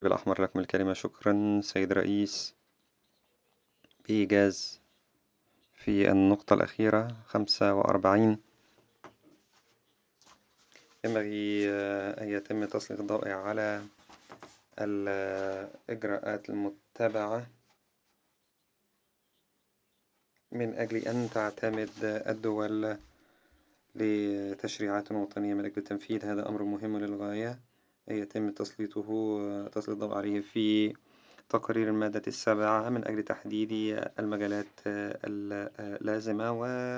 بالأحمر لكم الكلمة. شكرا سيد الرئيس. بإيجاز في النقطة الأخيرة 45 ينبغي أن يتم تسليط الضوء على الإجراءات المتبعة من أجل أن تعتمد الدول لتشريعات وطنية من أجل تنفيذ هذا أمر مهم للغاية. يتم تسليط الضوء عليه في تقرير المادة 7 من أجل تحديد المجالات اللازمة